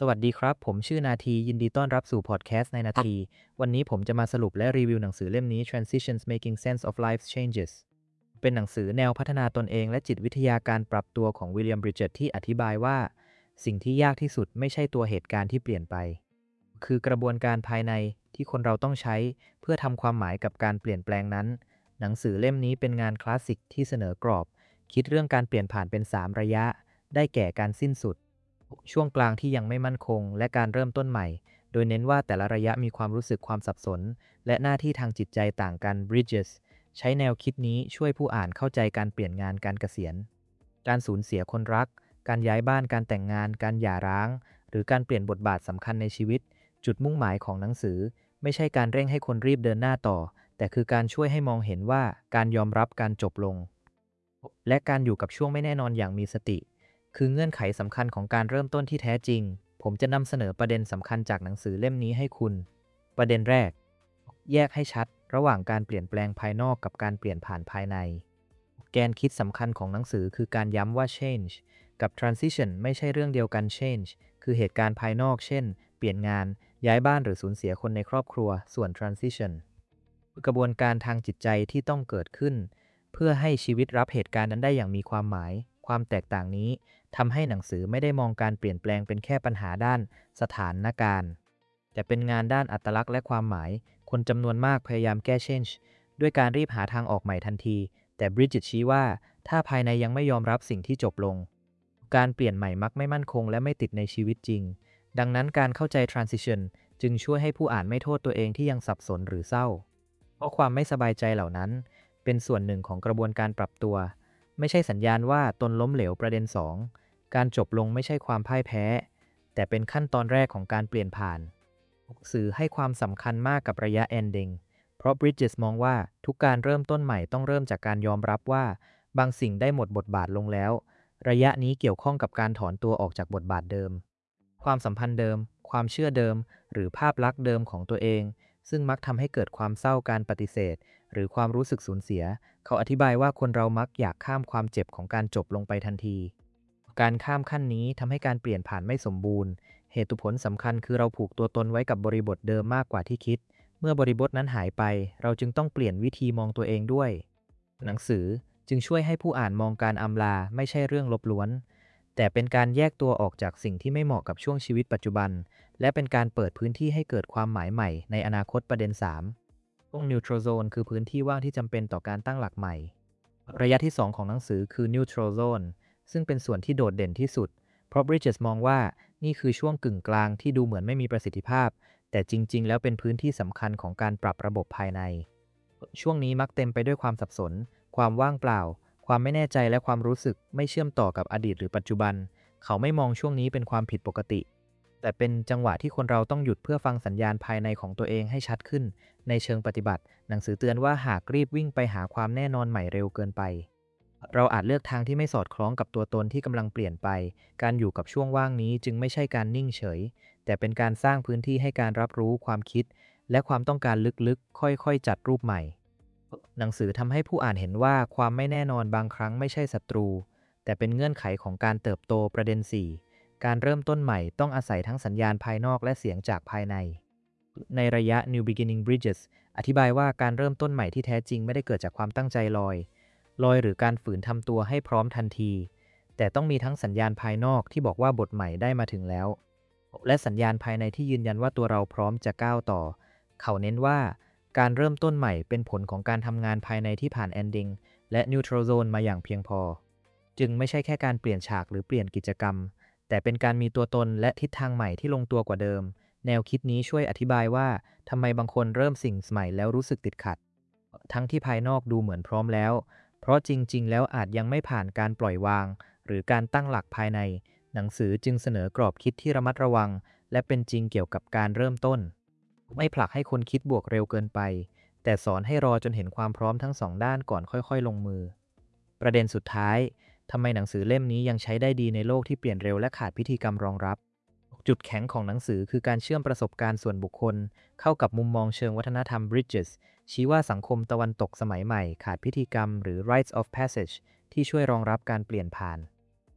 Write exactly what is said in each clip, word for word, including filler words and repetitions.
สวัสดีครับผมชื่อนาทียินดีต้อนรับสู่พอดแคสต์ในนาทีวันนี้ผมจะมาสรุปและรีวิวหนังสือเล่มนี้ Transitions Making Sense of Life's Changes เป็นหนังสือแนวพัฒนาตนเองและจิตวิทยาการปรับตัวของวิลเลียมบริดเจตที่อธิบายว่าสิ่งที่ยากที่สุดไม่ใช่ตัวเหตุการณ์ที่เปลี่ยนไปคือกระบวนการภายในที่คนเราต้องใช้เพื่อทำความหมายกับการเปลี่ยนแปลงนั้นหนังสือเล่มนี้เป็นงานคลาสสิกที่เสนอกรอบคิดเรื่องการเปลี่ยนผ่านเป็นสามระยะได้แก่การสิ้นสุดช่วงกลางที่ยังไม่มั่นคงและการเริ่มต้นใหม่โดยเน้นว่าแต่ละระยะมีความรู้สึกความสับสนและหน้าที่ทางจิตใจต่างกัน Bridges ใช้แนวคิดนี้ช่วยผู้อ่านเข้าใจการเปลี่ยนงานการเกษียณการสูญเสียคนรักการย้ายบ้านการแต่งงานการหย่าร้างหรือการเปลี่ยนบทบาทสำคัญในชีวิตจุดมุ่งหมายของหนังสือไม่ใช่การเร่งให้คนรีบเดินหน้าต่อแต่คือการช่วยให้มองเห็นว่าการยอมรับการจบลงและการอยู่กับช่วงไม่แน่นอนอย่างมีสติคือเงื่อนไขสำคัญของการเริ่มต้นที่แท้จริงผมจะนำเสนอประเด็นสำคัญจากหนังสือเล่มนี้ให้คุณประเด็นแรกแยกให้ชัดระหว่างการเปลี่ยนแปลงภายนอกกับการเปลี่ยนผ่านภายในแกนคิดสำคัญของหนังสือคือการย้ำว่า change กับ transition ไม่ใช่เรื่องเดียวกัน change คือเหตุการณ์ภายนอกเช่นเปลี่ยนงานย้ายบ้านหรือสูญเสียคนในครอบครัวส่วน transition กระบวนการทางจิตใจที่ต้องเกิดขึ้นเพื่อให้ชีวิตรับเหตุการณ์นั้นได้อย่างมีความหมายความแตกต่างนี้ทำให้หนังสือไม่ได้มองการเปลี่ยนแปลงเป็นแค่ปัญหาด้านสถานการณ์แต่เป็นงานด้านอัตลักษณ์และความหมายคนจำนวนมากพยายามแก้ change ด้วยการรีบหาทางออกใหม่ทันทีแต่บริดจิตชี้ว่าถ้าภายในยังไม่ยอมรับสิ่งที่จบลงการเปลี่ยนใหม่มักไม่มั่นคงและไม่ติดในชีวิตจริงดังนั้นการเข้าใจ transition จึงช่วยให้ผู้อ่านไม่โทษตัวเองที่ยังสับสนหรือเศร้าเพราะความไม่สบายใจเหล่านั้นเป็นส่วนหนึ่งของกระบวนการปรับตัวไม่ใช่สัญญาณว่าตนล้มเหลวประเด็นสองการจบลงไม่ใช่ความพ่ายแพ้แต่เป็นขั้นตอนแรกของการเปลี่ยนผ่านสื่อให้ความสำคัญมากกับระยะ ending เพราะ Bridges มองว่าทุกการเริ่มต้นใหม่ต้องเริ่มจากการยอมรับว่าบางสิ่งได้หมดบทบาทลงแล้วระยะนี้เกี่ยวข้องกับการถอนตัวออกจากบทบาทเดิมความสัมพันธ์เดิมความเชื่อเดิมหรือภาพลักษณ์เดิมของตัวเองซึ่งมักทำให้เกิดความเศร้าการปฏิเสธหรือความรู้สึกสูญเสียเขาอธิบายว่าคนเรามักอยากข้ามความเจ็บของการจบลงไปทันทีการข้ามขั้นนี้ทำให้การเปลี่ยนผ่านไม่สมบูรณ์เหตุผลสำคัญคือเราผูกตัวตนไว้กับบริบทเดิมมากกว่าที่คิดเมื่อบริบทนั้นหายไปเราจึงต้องเปลี่ยนวิธีมองตัวเองด้วยหนังสือจึงช่วยให้ผู้อ่านมองการอำลาไม่ใช่เรื่องลบล้วนแต่เป็นการแยกตัวออกจากสิ่งที่ไม่เหมาะกับช่วงชีวิตปัจจุบันและเป็นการเปิดพื้นที่ให้เกิดความหมายใหม่ในอนาคตประเด็นสามช่วง neutral zone คือพื้นที่ว่างที่จำเป็นต่อการตั้งหลักใหม่ระยะที่สองของหนังสือคือ neutral zone ซึ่งเป็นส่วนที่โดดเด่นที่สุดเพราะ Bridges มองว่านี่คือช่วงกึ่งกลางที่ดูเหมือนไม่มีประสิทธิภาพแต่จริงๆแล้วเป็นพื้นที่สำคัญของการปรับระบบภายในช่วงนี้มักเต็มไปด้วยความสับสนความว่างเปล่าความไม่แน่ใจและความรู้สึกไม่เชื่อมต่อกับอดีตหรือปัจจุบันเขาไม่มองช่วงนี้เป็นความผิดปกติแต่เป็นจังหวะที่คนเราต้องหยุดเพื่อฟังสัญญาณภายในของตัวเองให้ชัดขึ้นในเชิงปฏิบัติหนังสือเตือนว่าหากรีบวิ่งไปหาความแน่นอนใหม่เร็วเกินไปเราอาจเลือกทางที่ไม่สอดคล้องกับตัวตนที่กำลังเปลี่ยนไปการอยู่กับช่วงว่างนี้จึงไม่ใช่การนิ่งเฉยแต่เป็นการสร้างพื้นที่ให้การรับรู้ความคิดและความต้องการลึกๆค่อยๆจัดรูปใหม่หนังสือทำให้ผู้อ่านเห็นว่าความไม่แน่นอนบางครั้งไม่ใช่ศัตรูแต่เป็นเงื่อนไขของการเติบโตประเด็นสี่การเริ่มต้นใหม่ต้องอาศัยทั้งสัญญาณภายนอกและเสียงจากภายในในระยะ New Beginning Bridges อธิบายว่าการเริ่มต้นใหม่ที่แท้จริงไม่ได้เกิดจากความตั้งใจลอยลอยหรือการฝืนทำตัวให้พร้อมทันทีแต่ต้องมีทั้งสัญญาณภายนอกที่บอกว่าบทใหม่ได้มาถึงแล้วและสัญญาณภายในที่ยืนยันว่าตัวเราพร้อมจะก้าวต่อเขาเน้นว่าการเริ่มต้นใหม่เป็นผลของการทำงานภายในที่ผ่าน ending และ neutral zone มาอย่างเพียงพอจึงไม่ใช่แค่การเปลี่ยนฉากหรือเปลี่ยนกิจกรรมแต่เป็นการมีตัวตนและทิศทางใหม่ที่ลงตัวกว่าเดิมแนวคิดนี้ช่วยอธิบายว่าทำไมบางคนเริ่มสิ่งใหม่แล้วรู้สึกติดขัดทั้งที่ภายนอกดูเหมือนพร้อมแล้วเพราะจริงๆแล้วอาจยังไม่ผ่านการปล่อยวางหรือการตั้งหลักภายในหนังสือจึงเสนอกรอบคิดที่ระมัดระวังและเป็นจริงเกี่ยวกับการเริ่มต้นไม่ผลักให้คนคิดบวกเร็วเกินไปแต่สอนให้รอจนเห็นความพร้อมทั้งสองด้านก่อนค่อยๆลงมือประเด็นสุดท้ายทำไมหนังสือเล่มนี้ยังใช้ได้ดีในโลกที่เปลี่ยนเร็วและขาดพิธีกรรมรองรับจุดแข็งของหนังสือคือการเชื่อมประสบการณ์ส่วนบุคคลเข้ากับมุมมองเชิงวัฒนธรรม Bridges ชี้ว่าสังคมตะวันตกสมัยใหม่ขาดพิธีกรรมหรือ rites of passage ที่ช่วยรองรับการเปลี่ยนผ่าน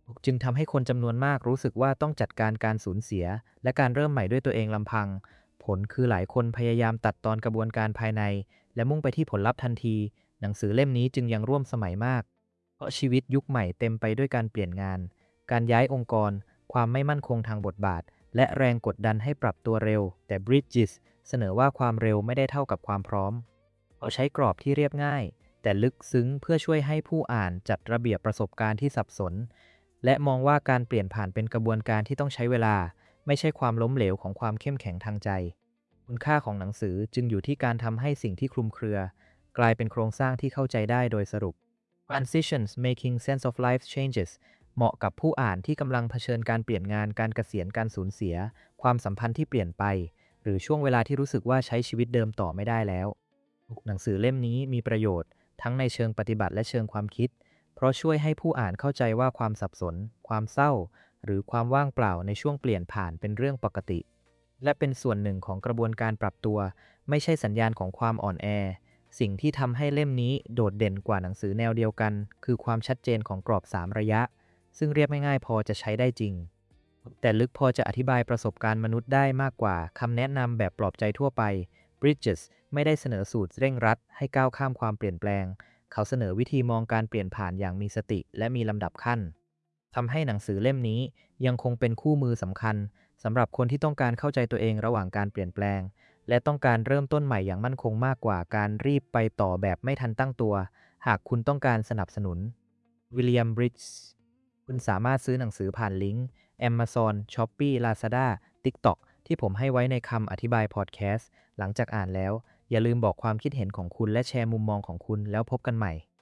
จึงทำให้คนจำนวนมากรู้สึกว่าต้องจัดการการสูญเสียและการเริ่มใหม่ด้วยตัวเองลำพังผลคือหลายคนพยายามตัดตอนกระบวนการภายในและมุ่งไปที่ผลลัพธ์ทันทีหนังสือเล่มนี้จึงยังร่วมสมัยมากเพราะชีวิตยุคใหม่เต็มไปด้วยการเปลี่ยนงานการย้ายองค์กรความไม่มั่นคงทางบทบาทและแรงกดดันให้ปรับตัวเร็วแต่ Bridges เสนอว่าความเร็วไม่ได้เท่ากับความพร้อมเขาใช้กรอบที่เรียบง่ายแต่ลึกซึ้งเพื่อช่วยให้ผู้อ่านจัดระเบียบประสบการณ์ที่สับสนและมองว่าการเปลี่ยนผ่านเป็นกระบวนการที่ต้องใช้เวลาไม่ใช่ความล้มเหลวของความเข้มแข็งทางใจคุณค่าของหนังสือจึงอยู่ที่การทำให้สิ่งที่คลุมเครือกลายเป็นโครงสร้างที่เข้าใจได้โดยสรุป Transitions Making Sense of Life Changes เหมาะกับผู้อ่านที่กำลังเผชิญการเปลี่ยนงานการเกษียณการสูญเสียความสัมพันธ์ที่เปลี่ยนไปหรือช่วงเวลาที่รู้สึกว่าใช้ชีวิตเดิมต่อไม่ได้แล้วหนังสือเล่มนี้มีประโยชน์ทั้งในเชิงปฏิบัติและเชิงความคิดเพราะช่วยให้ผู้อ่านเข้าใจว่าความสับสนความเศร้าหรือความว่างเปล่าในช่วงเปลี่ยนผ่านเป็นเรื่องปกติและเป็นส่วนหนึ่งของกระบวนการปรับตัวไม่ใช่สัญญาณของความอ่อนแอสิ่งที่ทำให้เล่มนี้โดดเด่นกว่าหนังสือแนวเดียวกันคือความชัดเจนของกรอบสามระยะซึ่งเรียบง่ายๆพอจะใช้ได้จริงแต่ลึกพอจะอธิบายประสบการณ์มนุษย์ได้มากกว่าคำแนะนำแบบปลอบใจทั่วไป Bridges ไม่ได้เสนอสูตรเร่งรัดให้ก้าวข้ามความเปลี่ยนแปลงเขาเสนอวิธีมองการเปลี่ยนผ่านอย่างมีสติและมีลำดับขั้นทำให้หนังสือเล่มนี้ยังคงเป็นคู่มือสำคัญสำหรับคนที่ต้องการเข้าใจตัวเองระหว่างการเปลี่ยนแปลงและต้องการเริ่มต้นใหม่อย่างมั่นคงมากกว่าการรีบไปต่อแบบไม่ทันตั้งตัวหากคุณต้องการสนับสนุนวิลเลียม บริดจ์คุณสามารถซื้อหนังสือผ่านลิงก์ Amazon Shopee Lazada TikTok ที่ผมให้ไว้ในคำอธิบายพอดแคสต์หลังจากอ่านแล้วอย่าลืมบอกความคิดเห็นของคุณและแชร์มุมมองของคุณแล้วพบกันใหม่